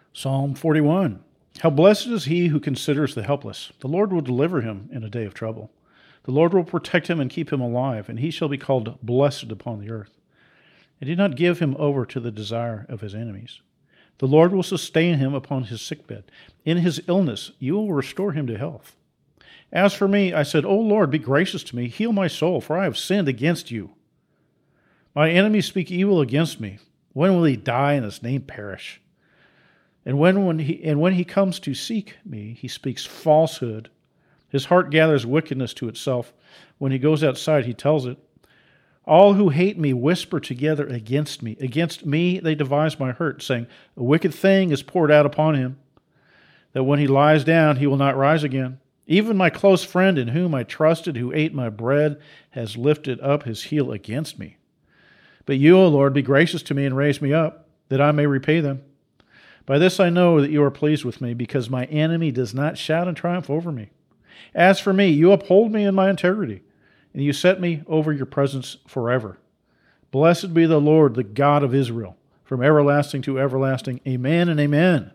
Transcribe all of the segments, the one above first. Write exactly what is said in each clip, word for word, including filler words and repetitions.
Psalm forty-one. How blessed is he who considers the helpless. The Lord will deliver him in a day of trouble. The Lord will protect him and keep him alive, and he shall be called blessed upon the earth. And do not give him over to the desire of his enemies. The Lord will sustain him upon his sickbed. In his illness you will restore him to health. As for me, I said, O Lord, be gracious to me. Heal my soul, for I have sinned against you. My enemies speak evil against me. When will he die and his name perish? And when, when he and when he comes to seek me, he speaks falsehood. His heart gathers wickedness to itself. When he goes outside, he tells it. All who hate me whisper together against me. Against me they devise my hurt, saying, a wicked thing is poured out upon him, that when he lies down, he will not rise again. Even my close friend in whom I trusted, who ate my bread, has lifted up his heel against me. But you, O Lord, be gracious to me and raise me up, that I may repay them. By this I know that you are pleased with me, because my enemy does not shout in triumph over me. As for me, you uphold me in my integrity, and you set me over your presence forever. Blessed be the Lord, the God of Israel, from everlasting to everlasting. Amen and amen.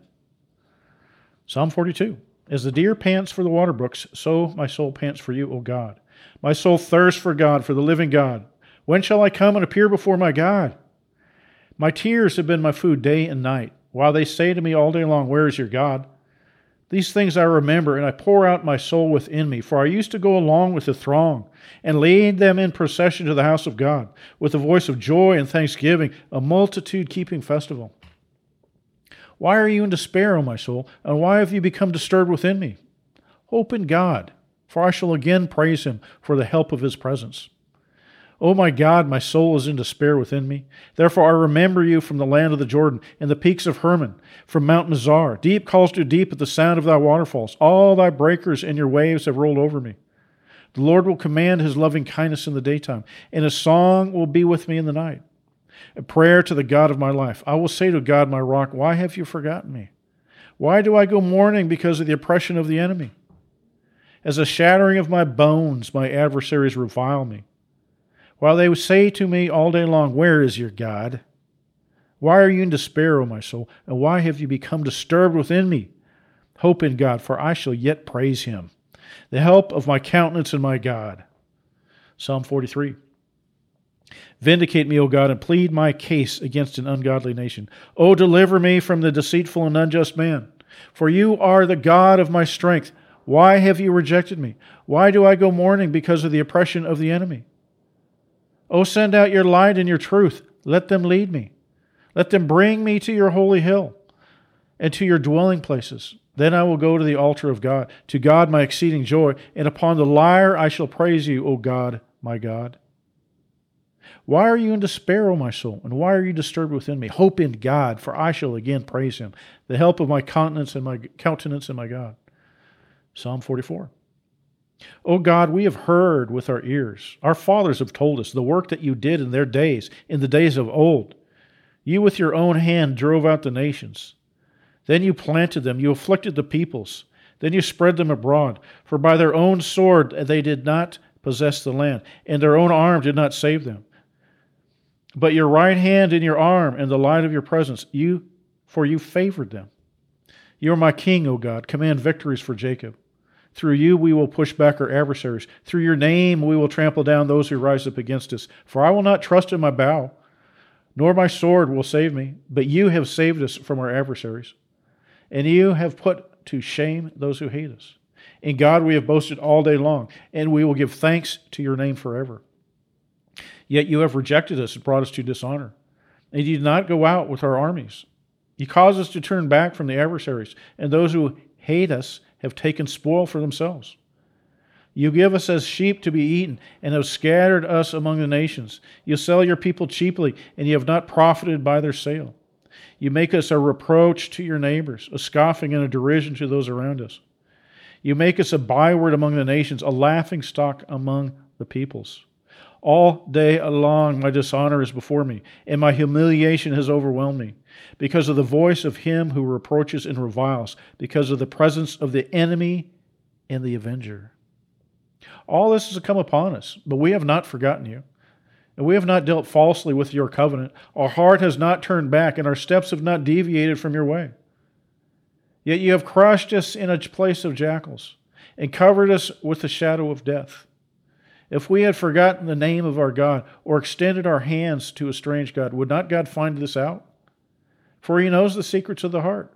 Psalm forty-two. As the deer pants for the water brooks, so my soul pants for you, O God. My soul thirsts for God, for the living God. When shall I come and appear before my God? My tears have been my food day and night, while they say to me all day long, where is your God? These things I remember, and I pour out my soul within me, for I used to go along with the throng, and lead them in procession to the house of God, with a voice of joy and thanksgiving, a multitude keeping festival. Why are you in despair, O my soul, and why have you become disturbed within me? Hope in God, for I shall again praise him for the help of his presence. O my God, my soul is in despair within me. Therefore I remember you from the land of the Jordan, and the peaks of Hermon, from Mount Mizar. Deep calls to deep at the sound of thy waterfalls. All thy breakers and your waves have rolled over me. The Lord will command his loving kindness in the daytime, and his song will be with me in the night. A prayer to the God of my life. I will say to God, my rock, why have you forgotten me? Why do I go mourning because of the oppression of the enemy? As a shattering of my bones, my adversaries revile me. While they say to me all day long, where is your God? Why are you in despair, O my soul? And why have you become disturbed within me? Hope in God, for I shall yet praise him, the help of my countenance and my God. Psalm forty-three. Vindicate me, O God, and plead my case against an ungodly nation. O deliver me from the deceitful and unjust man. For you are the God of my strength. Why have you rejected me? Why do I go mourning because of the oppression of the enemy? O send out your light and your truth. Let them lead me. Let them bring me to your holy hill and to your dwelling places. Then I will go to the altar of God, to God my exceeding joy, and upon the lyre I shall praise you, O God, my God. Why are you in despair, O my soul, and why are you disturbed within me? Hope in God, for I shall again praise him, the help of my countenance and my countenance and my God. Psalm forty-four. O God, we have heard with our ears. Our fathers have told us the work that you did in their days, in the days of old. You with your own hand drove out the nations. Then you planted them, you afflicted the peoples. Then you spread them abroad. For by their own sword they did not possess the land, and their own arm did not save them. But your right hand and your arm and the light of your presence, you, for you favored them. You are my king, O God. Command victories for Jacob. Through you we will push back our adversaries. Through your name we will trample down those who rise up against us. For I will not trust in my bow, nor my sword will save me. But you have saved us from our adversaries, and you have put to shame those who hate us. In God we have boasted all day long, and we will give thanks to your name forever. Yet you have rejected us and brought us to dishonor, and you did not go out with our armies. You caused us to turn back from the adversaries, and those who hate us have taken spoil for themselves. You give us as sheep to be eaten, and have scattered us among the nations. You sell your people cheaply, and you have not profited by their sale. You make us a reproach to your neighbors, a scoffing and a derision to those around us. You make us a byword among the nations, a laughingstock among the peoples. All day long my dishonor is before me, and my humiliation has overwhelmed me, because of the voice of him who reproaches and reviles, because of the presence of the enemy and the avenger. All this has come upon us, but we have not forgotten you, and we have not dealt falsely with your covenant. Our heart has not turned back, and our steps have not deviated from your way. Yet you have crushed us in a place of jackals and covered us with the shadow of death. If we had forgotten the name of our God or extended our hands to a strange God, would not God find this out? For he knows the secrets of the heart.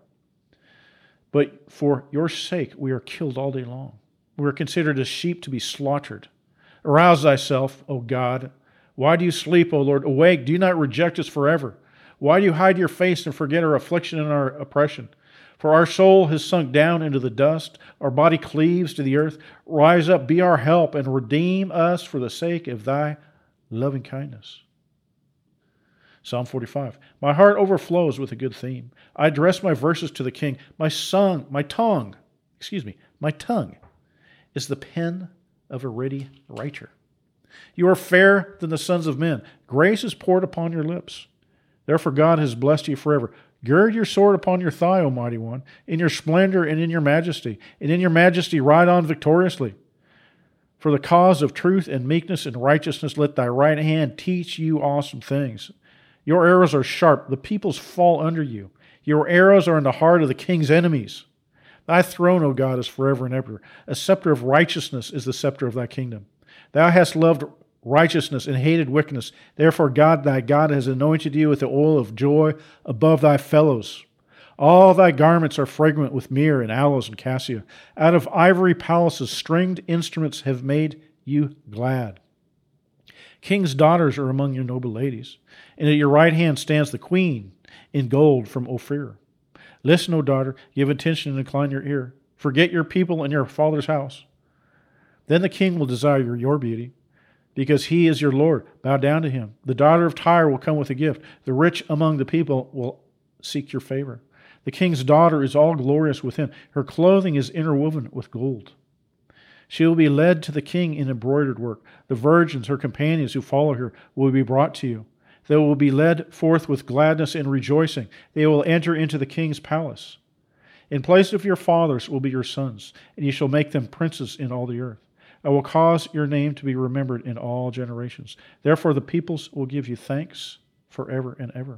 But for your sake we are killed all day long. We are considered as sheep to be slaughtered. Arouse thyself, O God. Why do you sleep, O Lord? Awake, do not reject us forever. Why do you hide your face and forget our affliction and our oppression? For our soul has sunk down into the dust. Our body cleaves to the earth. Rise up, be our help, and redeem us for the sake of thy loving kindness. Psalm forty-five. My heart overflows with a good theme. I address my verses to the king. My song, my tongue, excuse me, my tongue is the pen of a ready writer. You are fairer than the sons of men. Grace is poured upon your lips. Therefore God has blessed you forever. Gird your sword upon your thigh, O mighty one, in your splendor and in your majesty, and in your majesty ride on victoriously. For the cause of truth and meekness and righteousness, let thy right hand teach you awesome things. Your arrows are sharp, the peoples fall under you. Your arrows are in the heart of the king's enemies. Thy throne, O God, is forever and ever. A scepter of righteousness is the scepter of thy kingdom. Thou hast loved righteousness and hated wickedness. Therefore God thy God has anointed you with the oil of joy above thy fellows. All thy garments are fragrant with myrrh and aloes and cassia. Out of ivory palaces stringed instruments have made you glad. King's daughters are among your noble ladies, and at your right hand stands the queen in gold from Ophir. Listen, O daughter, give attention and incline your ear. Forget your people and your father's house. Then the king will desire your, your beauty, because he is your Lord. Bow down to him. The daughter of Tyre will come with a gift. The rich among the people will seek your favor. The king's daughter is all glorious within. Her clothing is interwoven with gold. She will be led to the king in embroidered work. The virgins, her companions who follow her, will be brought to you. They will be led forth with gladness and rejoicing. They will enter into the king's palace. In place of your fathers will be your sons, and you shall make them princes in all the earth. I will cause your name to be remembered in all generations. Therefore the peoples will give you thanks forever and ever.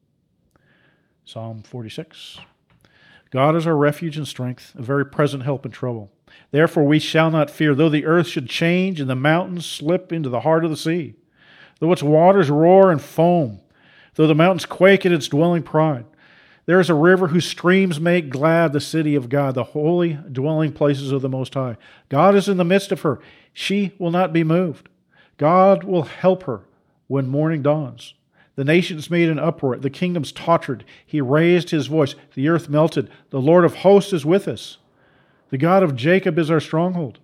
Psalm forty-six. God is our refuge and strength, a very present help in trouble. Therefore we shall not fear, though the earth should change and the mountains slip into the heart of the sea, though its waters roar and foam, though the mountains quake at its dwelling pride. There is a river whose streams make glad the city of God, the holy dwelling places of the Most High. God is in the midst of her. She will not be moved. God will help her when morning dawns. The nations made an uproar. The kingdoms tottered. He raised his voice. The earth melted. The Lord of hosts is with us. The God of Jacob is our stronghold.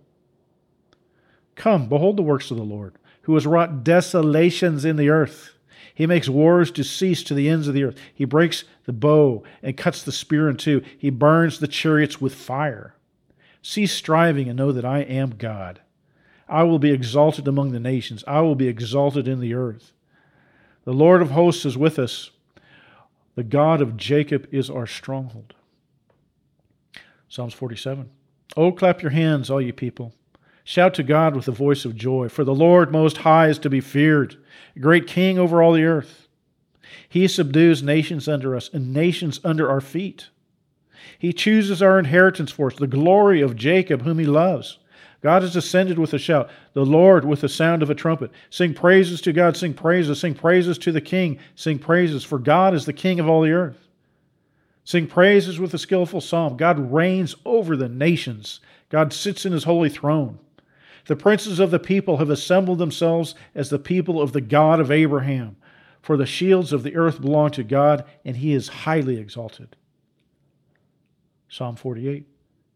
Come, behold the works of the Lord, who has wrought desolations in the earth. He makes wars to cease to the ends of the earth. He breaks the bow and cuts the spear in two. He burns the chariots with fire. Cease striving and know that I am God. I will be exalted among the nations. I will be exalted in the earth. The Lord of hosts is with us. The God of Jacob is our stronghold. Psalms forty-seven. Oh, clap your hands, all you people. Shout to God with the voice of joy, for the Lord Most High is to be feared, a great King over all the earth. He subdues nations under us and nations under our feet. He chooses our inheritance for us, the glory of Jacob, whom he loves. God has ascended with a shout, the Lord with the sound of a trumpet. Sing praises to God, sing praises, sing praises to the King, sing praises, for God is the King of all the earth. Sing praises with a skillful psalm. God reigns over the nations. God sits in his holy throne. The princes of the people have assembled themselves as the people of the God of Abraham. For the shields of the earth belong to God, and he is highly exalted. Psalm forty-eight.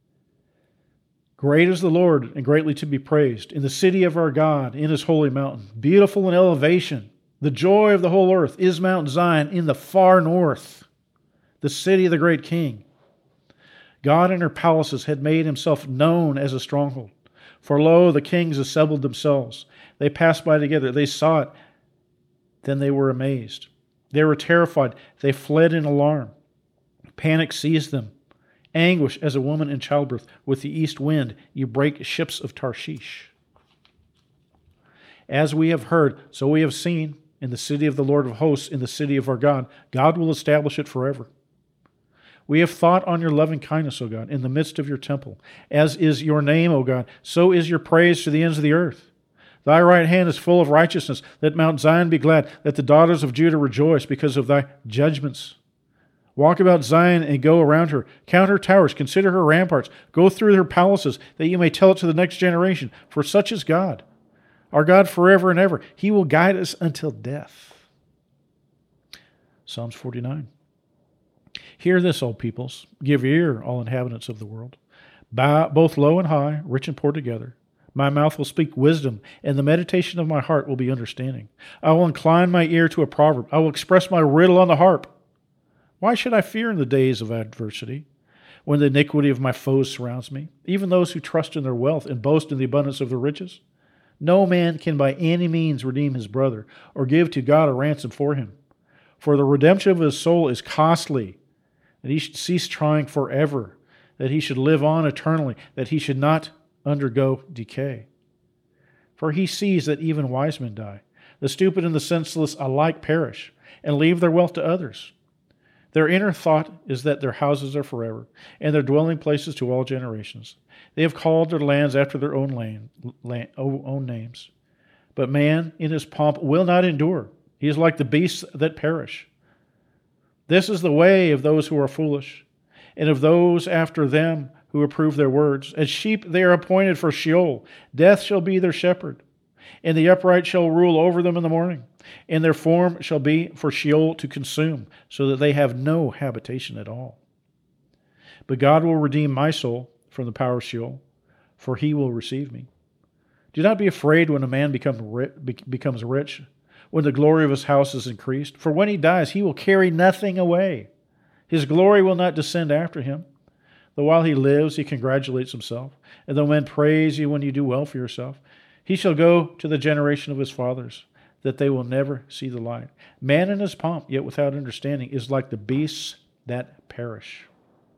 Great is the Lord, and greatly to be praised, in the city of our God, in his holy mountain. Beautiful in elevation, the joy of the whole earth is Mount Zion in the far north, the city of the great King. God in her palaces had made himself known as a stronghold. For lo, the kings assembled themselves. They passed by together. They saw it. Then they were amazed. They were terrified. They fled in alarm. Panic seized them. Anguish as a woman in childbirth. With the east wind, you break ships of Tarshish. As we have heard, so we have seen, in the city of the Lord of hosts, in the city of our God. God will establish it forever. We have thought on your loving kindness, O God, in the midst of your temple. As is your name, O God, so is your praise to the ends of the earth. Thy right hand is full of righteousness. Let Mount Zion be glad. Let the daughters of Judah rejoice because of thy judgments. Walk about Zion and go around her. Count her towers. Consider her ramparts. Go through her palaces, that you may tell it to the next generation. For such is God, our God forever and ever. He will guide us until death. Psalms forty-nine. Hear this, all peoples. Give ear, all inhabitants of the world. Bow, both low and high, rich and poor together. My mouth will speak wisdom, and the meditation of my heart will be understanding. I will incline my ear to a proverb. I will express my riddle on the harp. Why should I fear in the days of adversity, when the iniquity of my foes surrounds me, even those who trust in their wealth and boast in the abundance of their riches? No man can by any means redeem his brother, or give to God a ransom for him. For the redemption of his soul is costly, that he should cease trying forever, that he should live on eternally, that he should not undergo decay. For he sees that even wise men die. The stupid and the senseless alike perish, and leave their wealth to others. Their inner thought is that their houses are forever, and their dwelling places to all generations. They have called their lands after their own, land, land, own names. But man in his pomp will not endure. He is like the beasts that perish. This is the way of those who are foolish, and of those after them who approve their words. As sheep they are appointed for Sheol. Death shall be their shepherd, and the upright shall rule over them in the morning. And their form shall be for Sheol to consume, so that they have no habitation at all. But God will redeem my soul from the power of Sheol, for he will receive me. Do not be afraid when a man become ri- becomes rich, when the glory of his house is increased. For when he dies, he will carry nothing away. His glory will not descend after him. Though while he lives, he congratulates himself. And though men praise you when you do well for yourself, he shall go to the generation of his fathers, that they will never see the light. Man in his pomp, yet without understanding, is like the beasts that perish.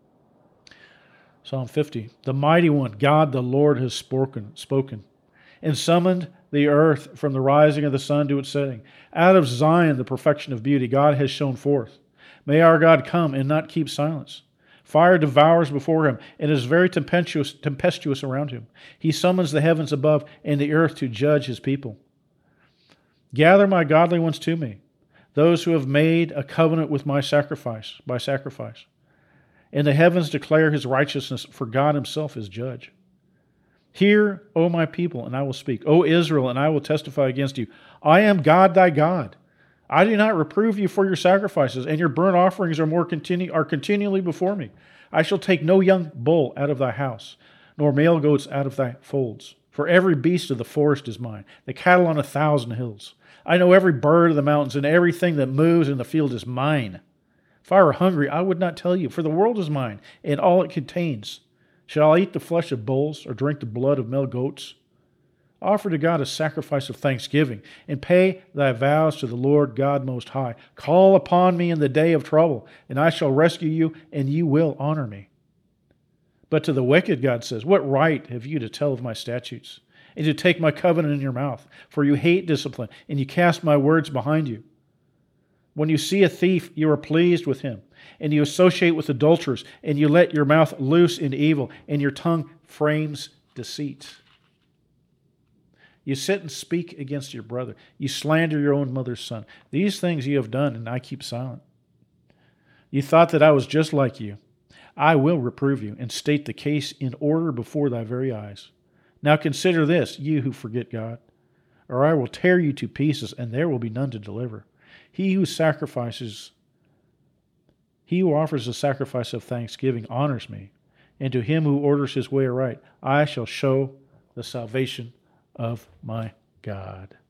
Psalm fifty. The mighty one, God the Lord, has spoken, spoken, and summoned the earth from the rising of the sun to its setting. Out of Zion, the perfection of beauty, God has shone forth. May our God come and not keep silence. Fire devours before him, and is very tempestuous, tempestuous around him. He summons the heavens above and the earth to judge his people. Gather my godly ones to me, those who have made a covenant with my sacrifice, by sacrifice. And the heavens declare his righteousness, for God himself is judge. Hear, O my people, and I will speak. O Israel, and I will testify against you. I am God thy God. I do not reprove you for your sacrifices, and your burnt offerings are more continu- are continually before me. I shall take no young bull out of thy house, nor male goats out of thy folds. For every beast of the forest is mine, the cattle on a thousand hills. I know every bird of the mountains, and everything that moves in the field is mine. If I were hungry, I would not tell you, for the world is mine, and all it contains. Shall I eat the flesh of bulls, or drink the blood of male goats? Offer to God a sacrifice of thanksgiving, and pay thy vows to the Lord God Most High. Call upon me in the day of trouble, and I shall rescue you, and you will honor me. But to the wicked, God says, what right have you to tell of my statutes, and to take my covenant in your mouth? For you hate discipline, and you cast my words behind you. When you see a thief, you are pleased with him, and you associate with adulterers, and you let your mouth loose in evil, and your tongue frames deceit. You sit and speak against your brother. You slander your own mother's son. These things you have done, and I keep silent. You thought that I was just like you. I will reprove you and state the case in order before thy very eyes. Now consider this, you who forget God, or I will tear you to pieces, and there will be none to deliver. He who sacrifices, he who offers a sacrifice of thanksgiving honors me, and to him who orders his way aright, I shall show the salvation of my God.